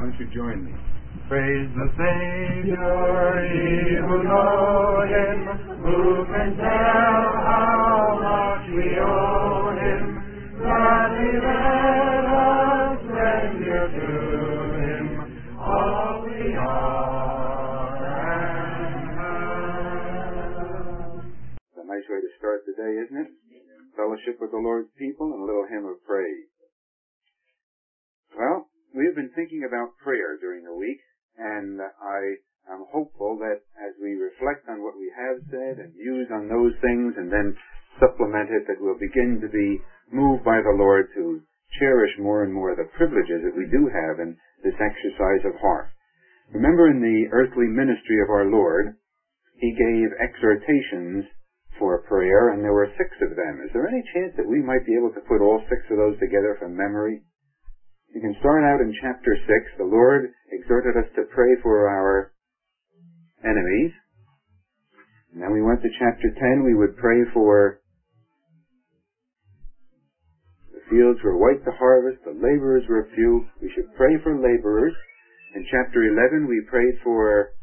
don't you join me? Praise the Savior, ye who know Him, who can tell how much we owe Him. Gladly let us render to Him all we are and have. It's a nice way to start the day, isn't it? Fellowship with the Lord's people and a little hymn of praise. Well, we've been thinking about prayer during the week, and I am hopeful that as we reflect on what we have said and muse on those things and then supplement it, that we'll begin to be moved by the Lord to cherish more and more the privileges that we do have in this exercise of heart. Remember, in the earthly ministry of our Lord, He gave exhortations for prayer, and there were 6 of them. Is there any chance that we might be able to put all 6 of those together from memory? You can start out in chapter 6. The Lord exhorted us to pray for our enemies. And then we went to chapter 10. We would pray for the fields were white to harvest, the laborers were few. We should pray for laborers. In chapter 11, we prayed for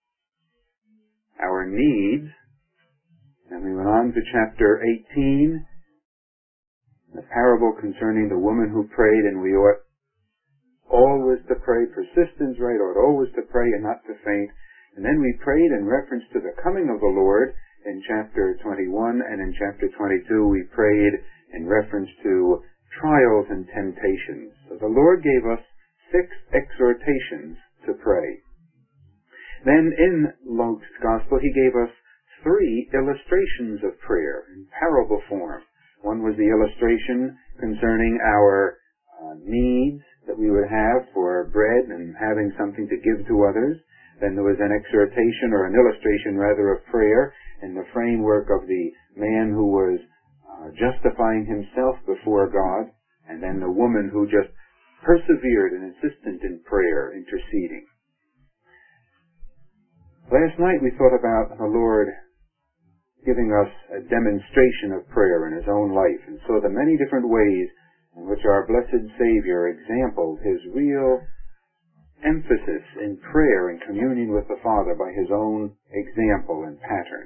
our needs. And we went on to chapter 18, the parable concerning the woman who prayed, and we ought always to pray. Persistence, right? Ought always to pray and not to faint. And then we prayed in reference to the coming of the Lord in chapter 21, and in chapter 22 we prayed in reference to trials and temptations. So the Lord gave us 6 exhortations to pray. Then in Luke's Gospel He gave us 3 illustrations of prayer in parable form. One was the illustration concerning our needs that we would have for bread and having something to give to others. Then there was an exhortation, or an illustration rather, of prayer in the framework of the man who was justifying himself before God, and then the woman who just persevered and insisted in prayer, interceding. Last night we thought about the Lord giving us a demonstration of prayer in His own life, and saw the many different ways in which our blessed Savior exampled His real emphasis in prayer and communion with the Father by His own example and pattern.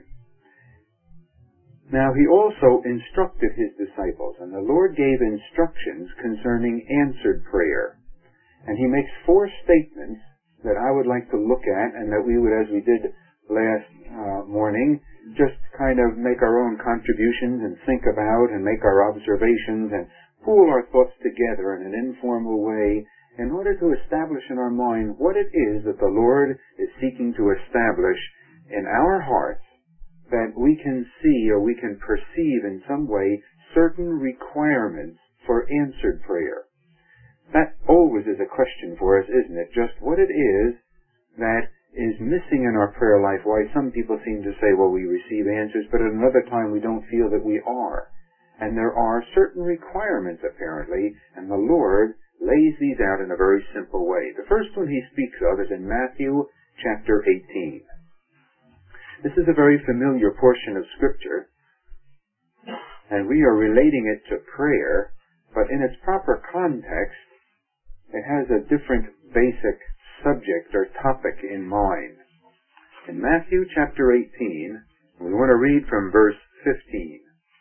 Now He also instructed His disciples, and the Lord gave instructions concerning answered prayer. And He makes 4 statements that I would like to look at, and that we would, as we did last morning, just kind of make our own contributions and think about and make our observations and pool our thoughts together in an informal way in order to establish in our mind what it is that the Lord is seeking to establish in our hearts, that we can see or we can perceive in some way certain requirements for answered prayer. That always is a question for us, isn't it? Just what it is that is missing in our prayer life. Why some people seem to say, well, we receive answers, but at another time we don't feel that we are. And there are certain requirements, apparently, and the Lord lays these out in a very simple way. The first one He speaks of is in Matthew chapter 18. This is a very familiar portion of Scripture, and we are relating it to prayer, but in its proper context, it has a different basic subject or topic in mind. In Matthew chapter 18, we want to read from verse 15.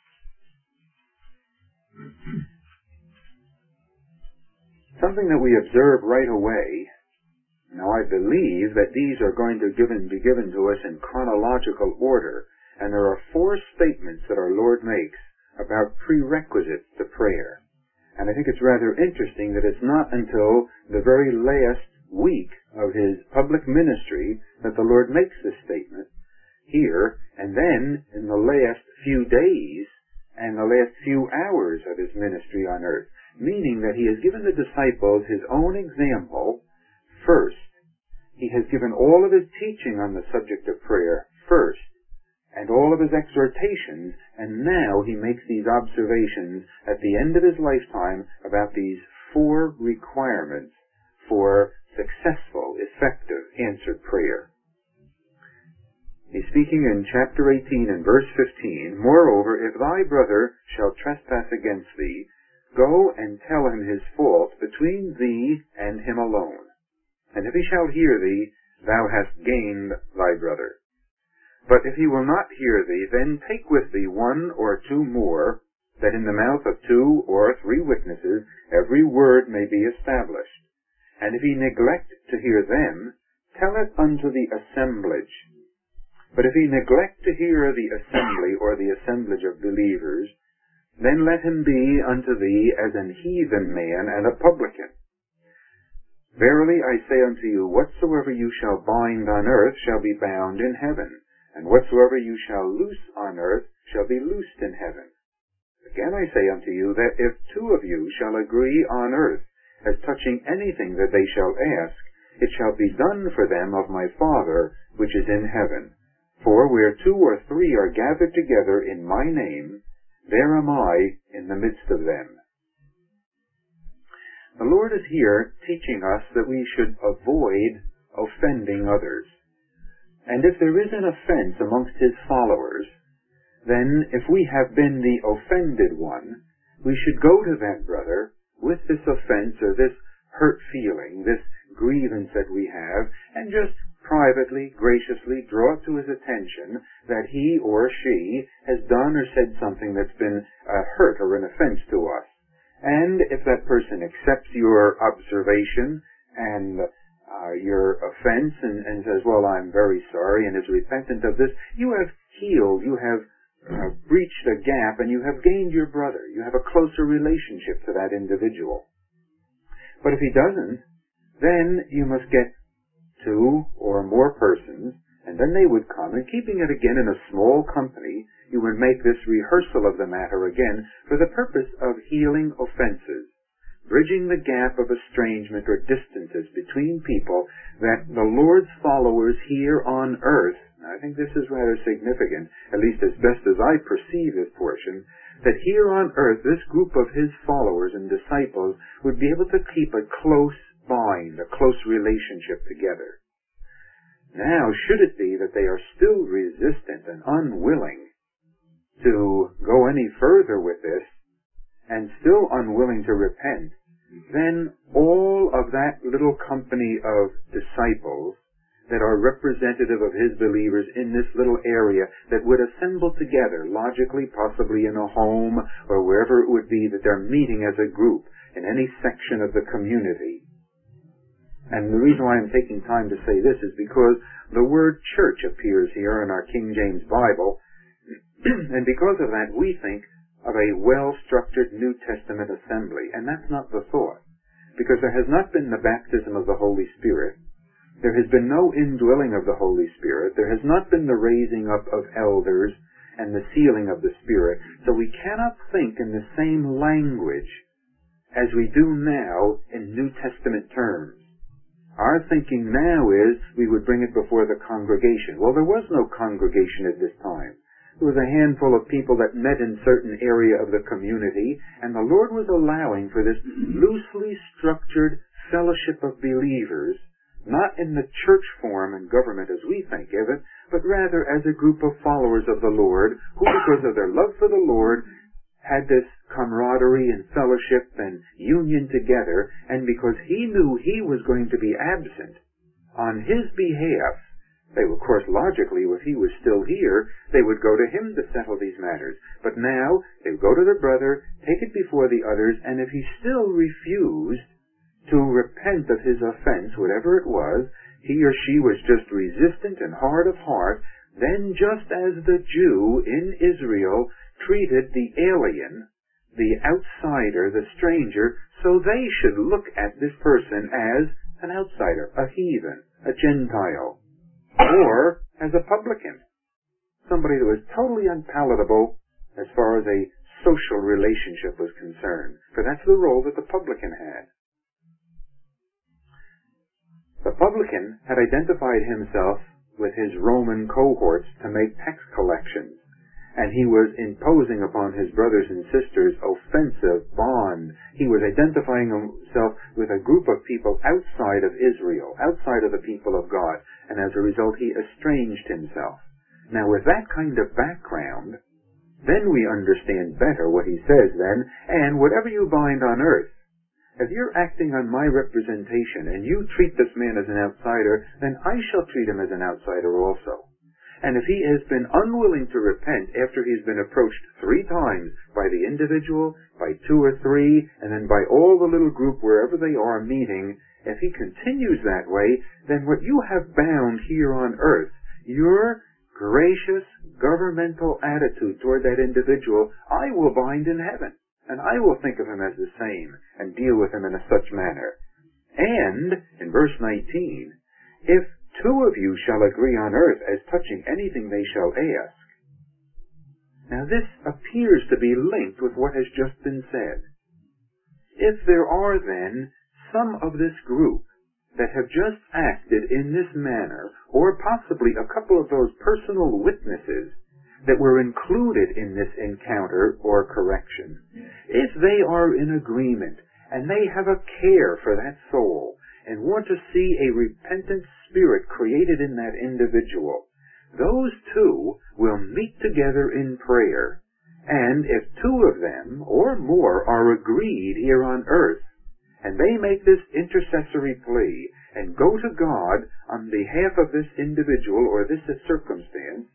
Something that we observe right away. Now I believe that these are going to be given to us in chronological order, and there are 4 statements that our Lord makes about prerequisites to prayer. And I think it's rather interesting that it's not until the very last week of His public ministry that the Lord makes this statement here, and then in the last few days and the last few hours of His ministry on earth, meaning that He has given the disciples His own example first. He has given all of His teaching on the subject of prayer first, and all of His exhortations, and now He makes these observations at the end of His lifetime about these 4 requirements for successful, effective, answered prayer. He's speaking in chapter 18 and verse 15, Moreover, if thy brother shall trespass against thee, go and tell him his fault between thee and him alone. And if he shall hear thee, thou hast gained thy brother. But if he will not hear thee, then take with thee 1 or 2 more, that in the mouth of 2 or 3 witnesses every word may be established. And if he neglect to hear them, tell it unto the assemblage. But if he neglect to hear the assembly or the assemblage of believers, then let him be unto thee as an heathen man and a publican. Verily I say unto you, whatsoever you shall bind on earth shall be bound in heaven, and whatsoever you shall loose on earth shall be loosed in heaven. Again I say unto you, that if 2 of you shall agree on earth as touching anything that they shall ask, it shall be done for them of my Father which is in heaven. For where 2 or 3 are gathered together in my name, there am I in the midst of them. The Lord is here teaching us that we should avoid offending others. And if there is an offense amongst his followers, then if we have been the offended one, we should go to that brother with this offense or this hurt feeling, this grievance that we have, and just privately, graciously draw it to his attention that he or she has done or said something that's been a hurt or an offense to us. And if that person accepts your observation and your offense and says, well, I'm very sorry, and is repentant of this, you have healed, you have breached a gap, and you have gained your brother. You have a closer relationship to that individual. But if he doesn't, then you must get 2 or more persons, and then they would come, and keeping it again in a small company, you would make this rehearsal of the matter again for the purpose of healing offenses, bridging the gap of estrangement or distances between people, that the Lord's followers here on earth, I think this is rather significant, at least as best as I perceive this portion, that here on earth this group of his followers and disciples would be able to keep a close bind, a close relationship together. Now, should it be that they are still resistant and unwilling to go any further with this, and still unwilling to repent, then all of that little company of disciples that are representative of his believers in this little area that would assemble together, logically, possibly in a home or wherever it would be that they're meeting as a group in any section of the community. And the reason why I'm taking time to say this is because the word church appears here in our King James Bible, and because of that we think of a well-structured New Testament assembly, and that's not the thought, because there has not been the baptism of the Holy Spirit. There has been no indwelling of the Holy Spirit. There has not been the raising up of elders and the sealing of the Spirit. So we cannot think in the same language as we do now in New Testament terms. Our thinking now is we would bring it before the congregation. Well, there was no congregation at this time. There was a handful of people that met in certain area of the community, and the Lord was allowing for this loosely structured fellowship of believers, not in the church form and government as we think of it, but rather as a group of followers of the Lord who, because of their love for the Lord, had this camaraderie and fellowship and union together, and because he knew he was going to be absent on his behalf, they, of course, logically, if he was still here, they would go to him to settle these matters. But now, they would go to the brother, take it before the others, and if he still refused to repent of his offense, whatever it was, he or she was just resistant and hard of heart, then just as the Jew in Israel treated the alien, the outsider, the stranger, so they should look at this person as an outsider, a heathen, a Gentile, or as a publican, somebody that was totally unpalatable as far as a social relationship was concerned, for that's the role that the publican had. The publican had identified himself with his Roman cohorts to make tax collections, and he was imposing upon his brothers and sisters offensive bond. He was identifying himself with a group of people outside of Israel, outside of the people of God, and as a result he estranged himself. Now with that kind of background, then we understand better what he says then, and whatever you bind on earth, If you're acting on my representation and you treat this man as an outsider, then I shall treat him as an outsider also. And if he has been unwilling to repent after he's been approached 3 times by the individual, by 2 or 3, and then by all the little group wherever they are meeting, if he continues that way, then what you have bound here on earth, your gracious governmental attitude toward that individual, I will bind in heaven. And I will think of him as the same, and deal with him in a such manner. And, in verse 19, if 2 of you shall agree on earth as touching anything they shall ask. Now this appears to be linked with what has just been said. If there are then some of this group that have just acted in this manner, or possibly a couple of those personal witnesses that were included in this encounter or correction, if they are in agreement and they have a care for that soul and want to see a repentant spirit created in that individual, those 2 will meet together in prayer. And if 2 of them or more are agreed here on earth, and they make this intercessory plea and go to God on behalf of this individual or this circumstance,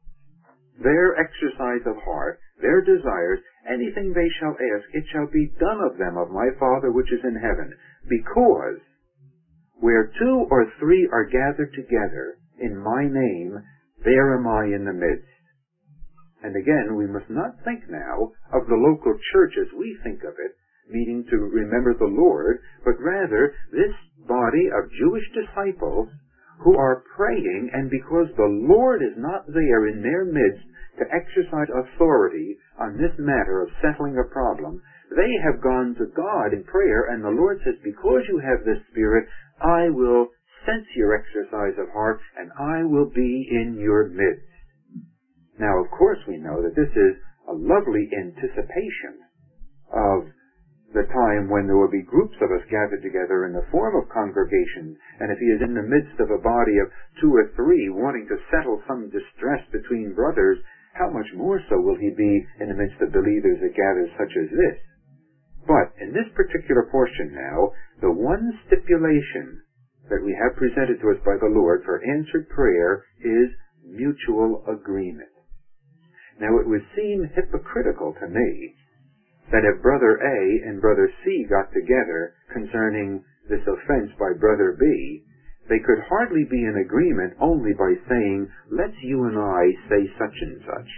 their exercise of heart, their desires, anything they shall ask, it shall be done of them of my Father which is in heaven. Because where 2 or 3 are gathered together in my name, there am I in the midst. And again, we must not think now of the local church as we think of it, meaning to remember the Lord, but rather this body of Jewish disciples who are praying, and because the Lord is not there in their midst to exercise authority on this matter of settling a problem, they have gone to God in prayer, and the Lord says, because you have this Spirit, I will sense your exercise of heart, and I will be in your midst. Now, of course, we know that this is a lovely anticipation of the time when there will be groups of us gathered together in the form of congregations, and if he is in the midst of a body of 2 or 3 wanting to settle some distress between brothers, how much more so will he be in the midst of believers that gather such as this? But in this particular portion now, the one stipulation that we have presented to us by the Lord for answered prayer is mutual agreement. Now it would seem hypocritical to me that if Brother A and Brother C got together concerning this offense by Brother B, they could hardly be in agreement only by saying, let's you and I say such and such.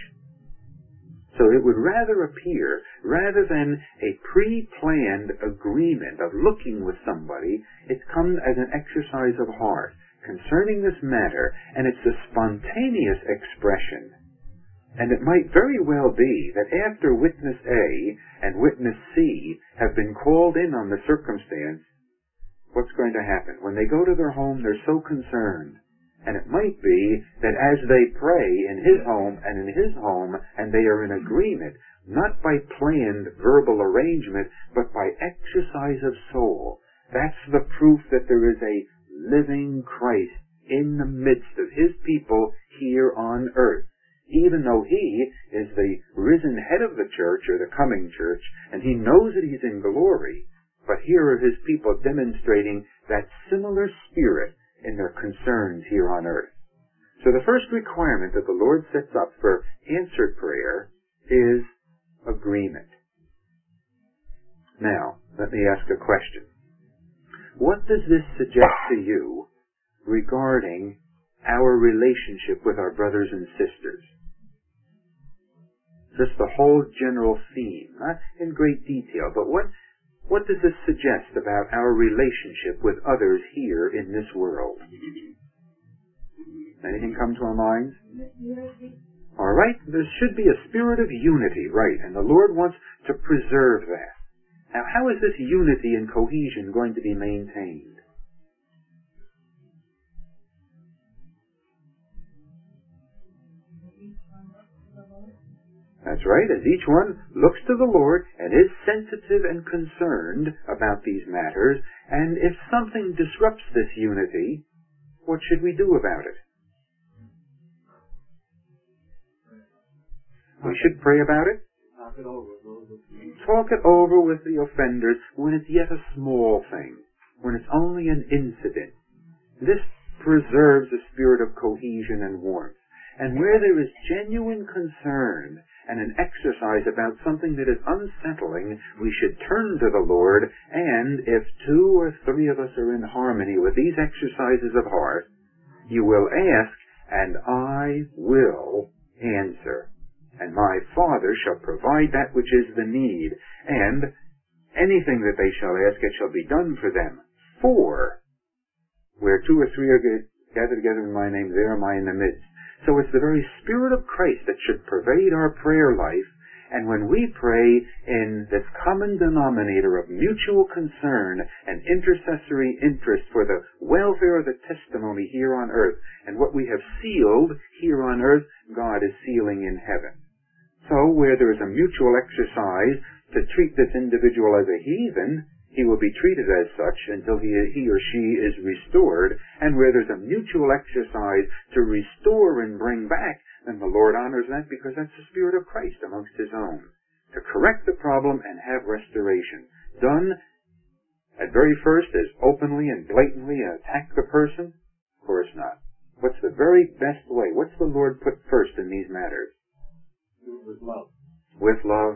So it would rather appear, rather than a pre-planned agreement of looking with somebody, it comes as an exercise of heart concerning this matter, and it's a spontaneous expression. And it might very well be that after witness A and witness C have been called in on the circumstance, what's going to happen? When they go to their home, they're so concerned. And it might be that as they pray in his home and in his home, and they are in agreement, not by planned verbal arrangement, but by exercise of soul, that's the proof that there is a living Christ in the midst of his people here on earth. Even though he is the risen head of the church, or the coming church, and he knows that he's in glory, but here are his people demonstrating that similar spirit in their concerns here on earth. So the first requirement that the Lord sets up for answered prayer is agreement. Now, let me ask a question. What does this suggest to you regarding our relationship with our brothers and sisters? Just the whole general theme, not in great detail, but what does this suggest about our relationship with others here in this world? Anything come to our minds? All right, there should be a spirit of unity, right, and the Lord wants to preserve that. Now, how is this unity and cohesion going to be maintained? That's right, as each one looks to the Lord and is sensitive and concerned about these matters, and if something disrupts this unity, what should we do about it? We should pray about it? Talk it over with the offenders when it's yet a small thing, when it's only an incident. This preserves a spirit of cohesion and warmth. And where there is genuine concern and an exercise about something that is unsettling, we should turn to the Lord, and if 2 or 3 of us are in harmony with these exercises of heart, you will ask, and I will answer. And my Father shall provide that which is the need, and anything that they shall ask, it shall be done for them. For where 2 or 3 are gathered together in my name, there am I in the midst. So it's the very Spirit of Christ that should pervade our prayer life, and when we pray in this common denominator of mutual concern and intercessory interest for the welfare of the testimony here on earth, and what we have sealed here on earth, God is sealing in heaven. So where there is a mutual exercise to treat this individual as a heathen, he will be treated as such until he or she is restored. And where there's a mutual exercise to restore and bring back, then the Lord honors that because that's the Spirit of Christ amongst His own. To correct the problem and have restoration. Done at very first as openly and blatantly attack the person? Of course not. What's the very best way? What's the Lord put first in these matters? With love. With love.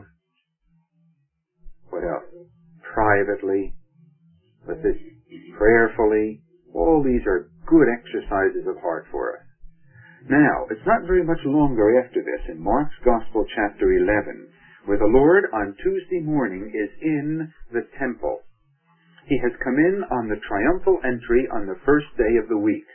What else? Privately, with this prayerfully. All these are good exercises of heart for us. Now, it's not very much longer after this in Mark's Gospel chapter 11, where the Lord on Tuesday morning is in the temple. He has come in on the triumphal entry on the first day of the week.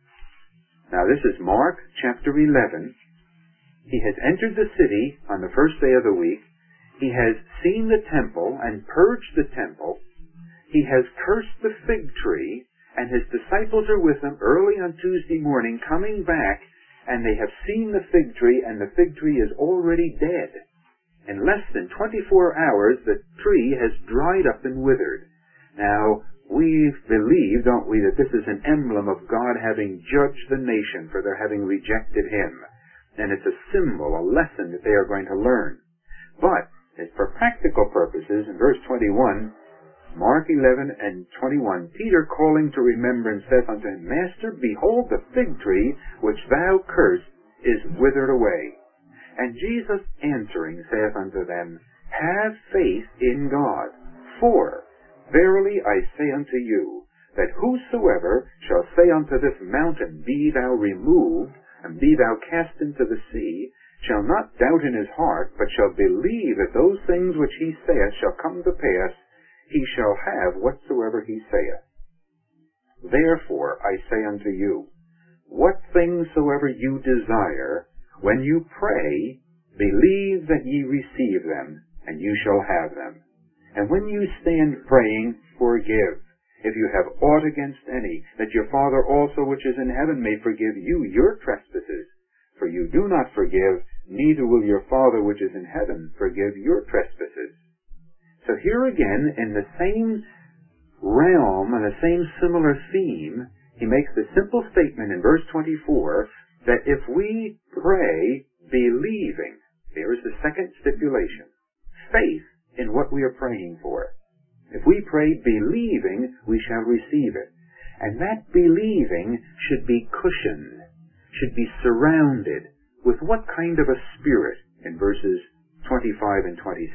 Now this is Mark chapter 11. He has entered the city on the first day of the week. He has seen the temple and purged the temple. He has cursed the fig tree, and his disciples are with him early on Tuesday morning coming back, and they have seen the fig tree, and the fig tree is already dead. In less than 24 hours, the tree has dried up and withered. Now, we believe, don't we, that this is an emblem of God having judged the nation for their having rejected Him. And it's a symbol, a lesson that they are going to learn. But, as for practical purposes, in verse 21, Mark 11 and 21, Peter calling to remembrance saith unto him, Master, behold the fig tree which thou cursed is withered away. And Jesus answering saith unto them, Have faith in God. For, verily I say unto you, that whosoever shall say unto this mountain, Be thou removed, and be thou cast into the sea, shall not doubt in his heart, but shall believe that those things which he saith shall come to pass, he shall have whatsoever he saith. Therefore I say unto you, what things soever you desire, when you pray, believe that ye receive them, and you shall have them. And when you stand praying, forgive, if you have aught against any, that your Father also which is in heaven may forgive you your trespasses. For you do not forgive, neither will your Father which is in heaven forgive your trespasses. So here again, in the same realm and the same similar theme, he makes the simple statement in verse 24 that if we pray believing, here is the second stipulation, faith in what we are praying for. If we pray believing, we shall receive it. And that believing should be cushioned, should be surrounded with what kind of a spirit in verses 25 and 26?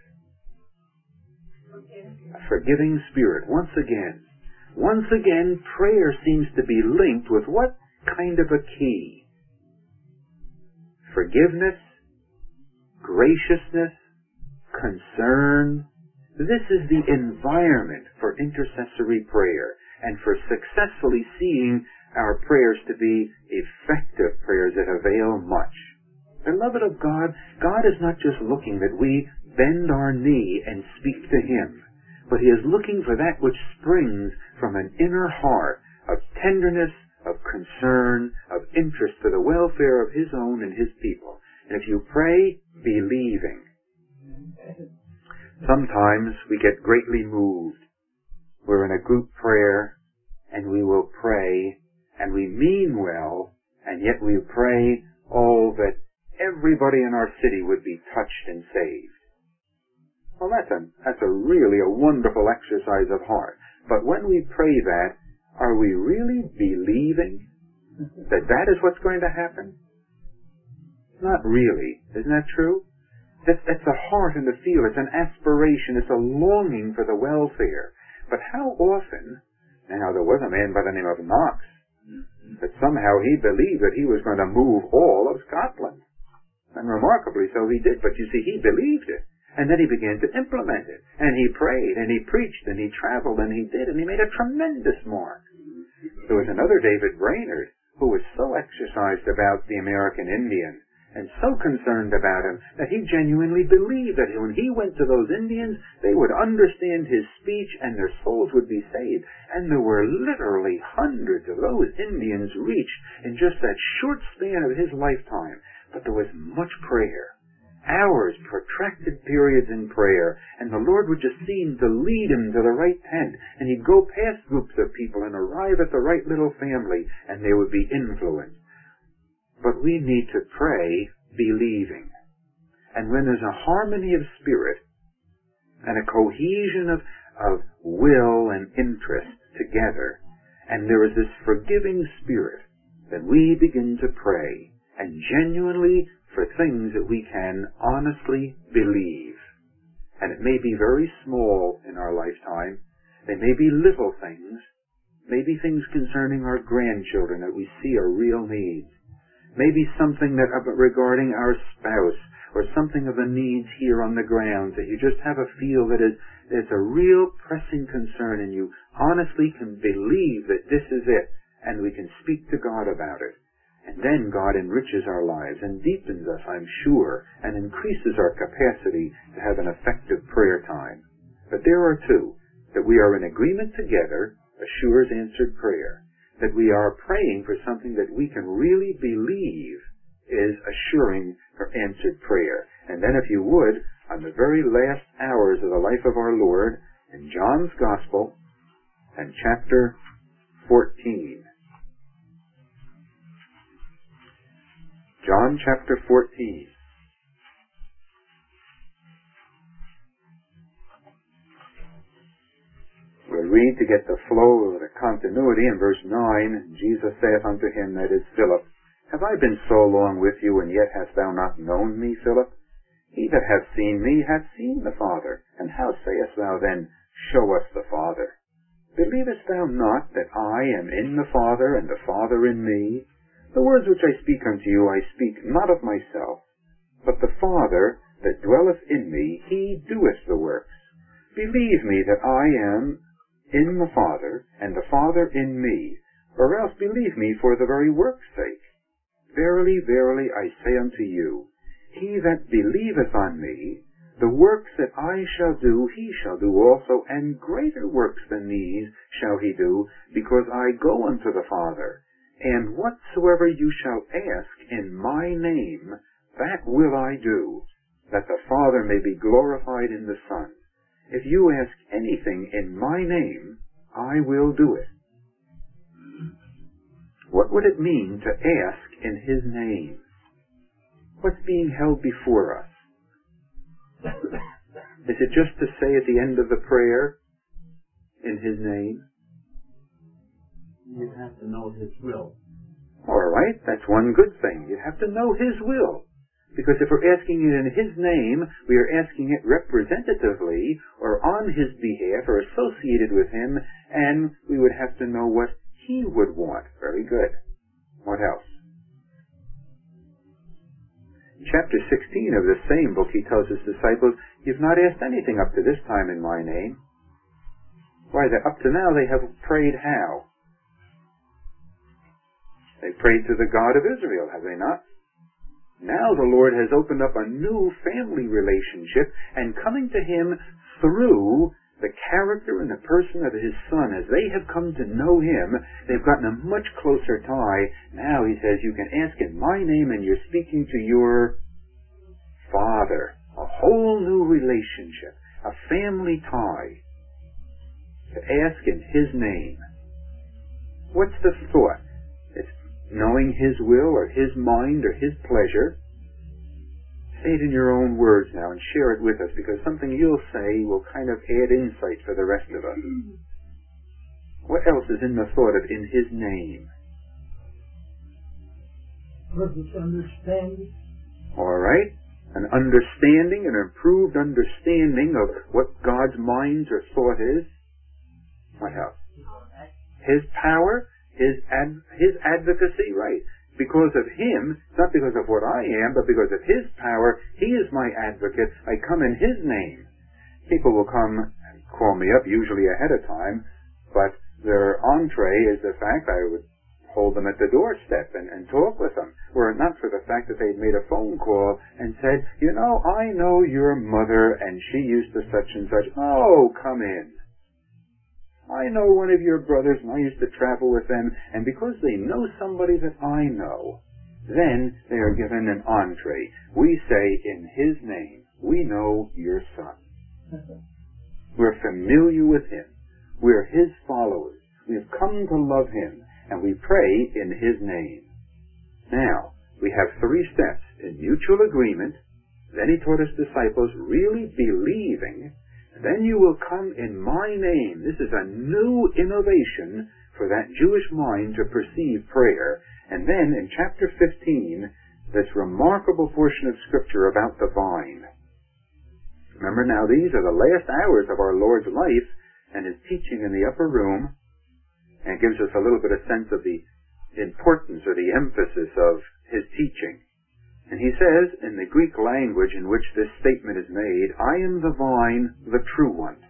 A forgiving spirit. Once again, prayer seems to be linked with what kind of a key? Forgiveness, graciousness, concern. This is the environment for intercessory prayer and for successfully seeing our prayers to be effective prayers that avail much. Beloved of God, God is not just looking that we bend our knee and speak to Him, but He is looking for that which springs from an inner heart of tenderness, of concern, of interest for the welfare of His own and His people. And if you pray, believing. Sometimes we get greatly moved. We're in a group prayer, and we will pray, and we mean well, and yet we pray, that everybody in our city would be touched and saved. Well, that's a really a wonderful exercise of heart. But when we pray that, are we really believing that that is what's going to happen? Not really. Isn't that true? That's a heart and a feel. It's an aspiration. It's a longing for the welfare. But how often, now there was a man by the name of Knox, that somehow he believed that he was going to move all of Scotland. And remarkably so he did. But you see, he believed it. And then he began to implement it. And he prayed, and he preached, and he traveled, and he did, and he made a tremendous mark. There was another David Brainerd who was so exercised about the American Indian and so concerned about him that he genuinely believed that when he went to those Indians, they would understand his speech and their souls would be saved. And there were literally hundreds of those Indians reached in just that short span of his lifetime. But there was much prayer. Hours, protracted periods in prayer, and the Lord would just seem to lead him to the right tent, and he'd go past groups of people and arrive at the right little family, and they would be influenced. But we need to pray believing. And when there's a harmony of spirit and a cohesion of will and interest together, and there is this forgiving spirit, then we begin to pray, and genuinely for things that we can honestly believe. And it may be very small in our lifetime. They may be little things. Maybe things concerning our grandchildren that we see are real needs. Maybe something that regarding our spouse, or something of the needs here on the ground that you just have a feel that it's a real pressing concern, and you honestly can believe that this is it, and we can speak to God about it. And then God enriches our lives and deepens us, I'm sure, and increases our capacity to have an effective prayer time. But there are two. That we are in agreement together assures answered prayer. That we are praying for something that we can really believe is assuring for answered prayer. And then if you would, on the very last hours of the life of our Lord, in John's Gospel and chapter 14, John chapter 14. We'll read to get the flow of the continuity in verse 9. Jesus saith unto him, that is Philip, Have I been so long with you, and yet hast thou not known me, Philip? He that hath seen me hath seen the Father. And how sayest thou then, Show us the Father? Believest thou not that I am in the Father, and the Father in me? The words which I speak unto you, I speak not of myself, but the Father that dwelleth in me, he doeth the works. Believe me that I am in the Father, and the Father in me, or else believe me for the very work's sake. Verily, verily, I say unto you, he that believeth on me, the works that I shall do, he shall do also, and greater works than these shall he do, because I go unto the Father. And whatsoever you shall ask in my name, that will I do, that the Father may be glorified in the Son. If you ask anything in my name, I will do it. What would it mean to ask in his name? What's being held before us? Is it just to say at the end of the prayer, in his name? You have to know his will. All right, that's one good thing. You have to know his will. Because if we're asking it in his name, we are asking it representatively or on his behalf or associated with him, and we would have to know what he would want. Very good. What else? In chapter 16 of the same book, he tells his disciples, You've not asked anything up to this time in my name. Why, up to now they have prayed how? They prayed to the God of Israel, have they not? Now the Lord has opened up a new family relationship, and coming to him through the character and the person of his Son, as they have come to know him, they've gotten a much closer tie. Now he says, you can ask in my name, and you're speaking to your Father. A whole new relationship, a family tie. To ask in his name. What's the thought? It's knowing his will or his mind or his pleasure. Say it in your own words now and share it with us, because something you'll say will kind of add insight for the rest of us. What else is in the thought of in His name? Perfect understanding. All right. An understanding, an improved understanding of what God's mind or thought is. What else? His power, His advocacy, right. Because of Him, not because of what I am, but because of His power, He is my advocate. I come in His name. People will come and call me up, usually ahead of time, but their entree is the fact I would hold them at the doorstep and talk with them, were it not for the fact that they'd made a phone call and said, you know, I know your mother and she used to such and such. Oh, come in. I know one of your brothers and I used to travel with them, and because they know somebody that I know, then they are given an entree. We say, in His name, we know your son. We're familiar with Him. We're His followers. We have come to love Him. And we pray in His name. Now, we have 3 steps. In mutual agreement, then He taught His disciples really believing, then you will come in my name. This is a new innovation for that Jewish mind to perceive prayer. And then in chapter 15, this remarkable portion of Scripture about the vine. Remember now, these are the last hours of our Lord's life and His teaching in the upper room. And it gives us a little bit of sense of the importance or the emphasis of His teaching. And He says, in the Greek language in which this statement is made, I am the vine, the true one.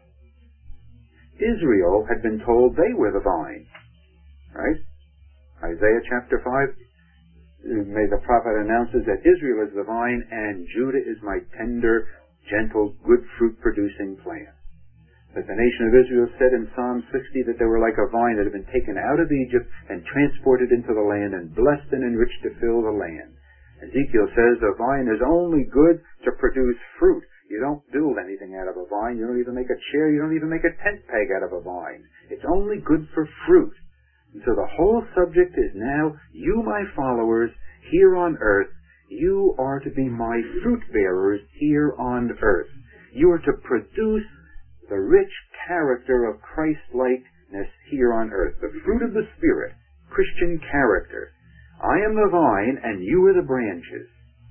Israel had been told they were the vine. Right? Isaiah chapter 5, the prophet announces that Israel is the vine and Judah is my tender, gentle, good fruit-producing plant. That the nation of Israel said in Psalm 60 that they were like a vine that had been taken out of Egypt and transported into the land and blessed and enriched to fill the land. Ezekiel says a vine is only good to produce fruit. You don't build anything out of a vine. You don't even make a chair. You don't even make a tent peg out of a vine. It's only good for fruit. And so the whole subject is now, you my followers here on earth, you are to be my fruit bearers here on earth. You are to produce the rich character of Christ-likeness here on earth. The fruit of the Spirit, Christian character. I am the vine and you are the branches.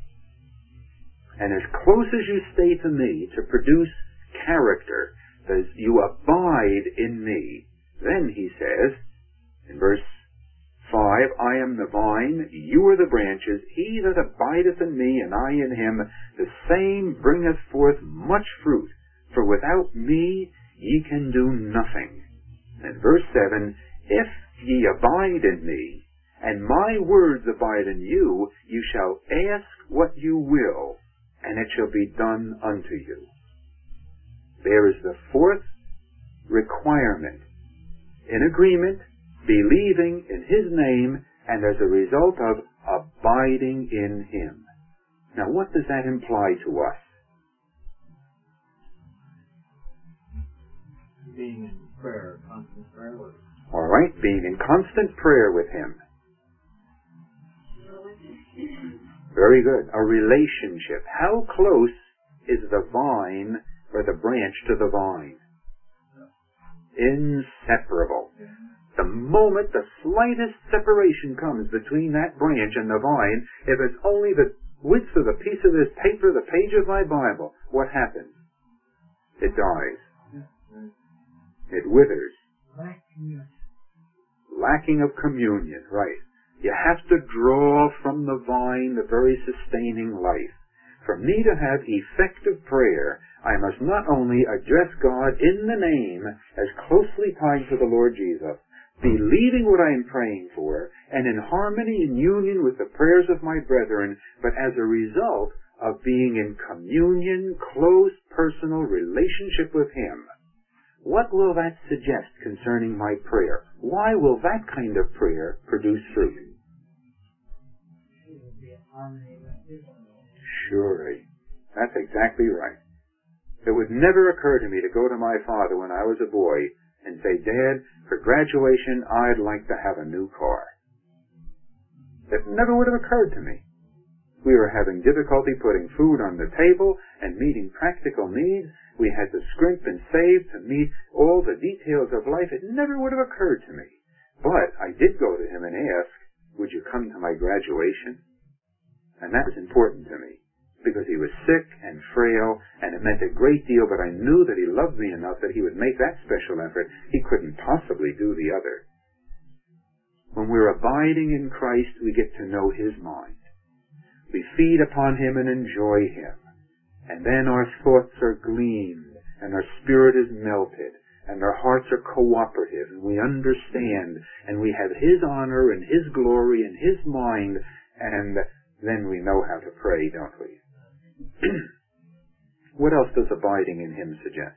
And as close as you stay to me to produce character, as you abide in me, then He says, in verse 5, I am the vine, you are the branches, he that abideth in me and I in him, the same bringeth forth much fruit. For without me ye can do nothing. And verse 7, if ye abide in me, and my words abide in you, you shall ask what you will, and it shall be done unto you. There is the 4th requirement. In agreement, believing in His name, and as a result of abiding in Him. Now what does that imply to us? Being in prayer, constant prayer with Him. All right, being in constant prayer with Him. Very good. A relationship. How close is the vine or the branch to the vine? Inseparable. The moment the slightest separation comes between that branch and the vine, if it's only the width of the piece of this paper, the page of my Bible, what happens? It dies. It withers. Lacking of communion, right. You have to draw from the vine the very sustaining life. For me to have effective prayer, I must not only address God in the name as closely tied to the Lord Jesus, believing what I am praying for, and in harmony and union with the prayers of my brethren, but as a result of being in communion, close personal relationship with Him. What will that suggest concerning my prayer? Why will that kind of prayer produce fruit? Surely. That's exactly right. It would never occur to me to go to my father when I was a boy and say, Dad, for graduation, I'd like to have a new car. It never would have occurred to me. We were having difficulty putting food on the table and meeting practical needs. We had to scrimp and save to meet all the details of life. It never would have occurred to me. But I did go to him and ask, would you come to my graduation? And that was important to me, because he was sick and frail, and it meant a great deal, but I knew that he loved me enough that he would make that special effort. He couldn't possibly do the other. When we're abiding in Christ, we get to know his mind. We feed upon him and enjoy him. And then our thoughts are gleaned, and our spirit is melted, and our hearts are cooperative, and we understand, and we have his honor and his glory and his mind, and then we know how to pray, don't we? What else does abiding in him suggest?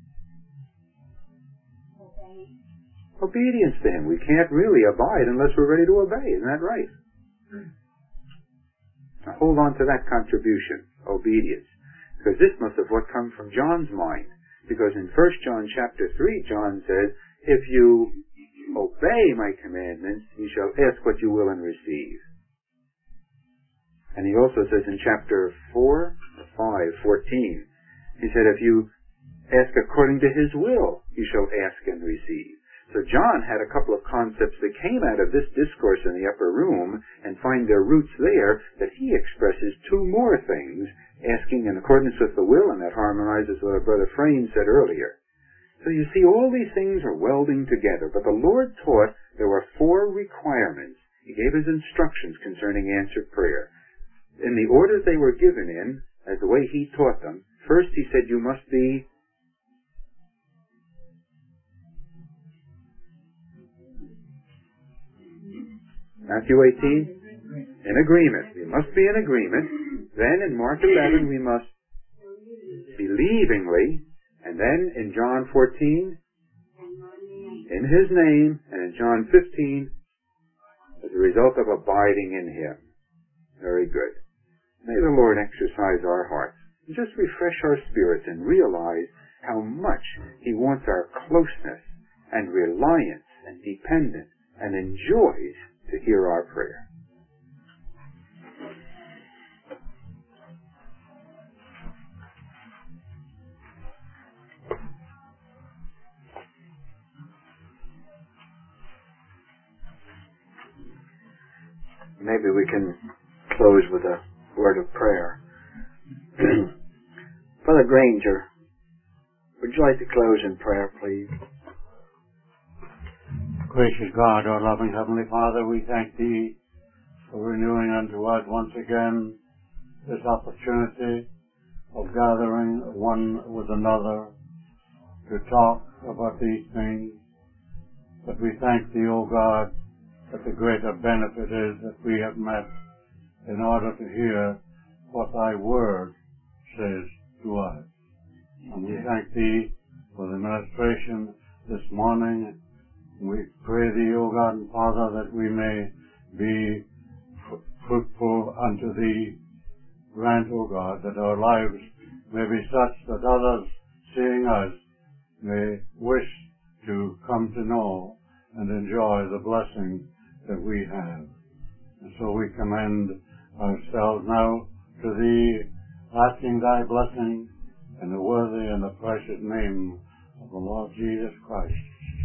Obedience to him. We can't really abide unless we're ready to obey. Isn't that right? Now hold on to that contribution, obedience. Because this must have what come from John's mind. Because in 1 John chapter 3, John says, if you obey my commandments, you shall ask what you will and receive. And he also says in chapter 4, 14, he said, if you ask according to his will, you shall ask and receive. So John had a couple of concepts that came out of this discourse in the upper room and find their roots there, that he expresses two more things, asking in accordance with the will, and that harmonizes with what Brother Frame said earlier. So you see, all these things are welding together, but the Lord taught there were 4 requirements. He gave his instructions concerning answered prayer. In the order they were given in, as the way he taught them, first he said you must be Matthew 18, in agreement. We must be in agreement. Then in Mark 11 we must believingly, and then in John 14, in his name, and in John 15, as a result of abiding in him. Very good. May the Lord exercise our hearts, and just refresh our spirits and realize how much he wants our closeness and reliance and dependence and enjoys to hear our prayer. Maybe we can close with a word of prayer. Brother Granger, would you like to close in prayer, please? Gracious God, our loving Heavenly Father, we thank Thee for renewing unto us once again this opportunity of gathering one with another to talk about these things. But we thank Thee, O God, that the greater benefit is that we have met in order to hear what Thy Word says to us. And we thank Thee for the ministration this morning. We pray Thee, O God and Father, that we may be fruitful unto Thee. Grant, O God, that our lives may be such that others, seeing us, may wish to come to know and enjoy the blessing that we have. And so we commend ourselves now to Thee, asking Thy blessing in the worthy and the precious name of the Lord Jesus Christ.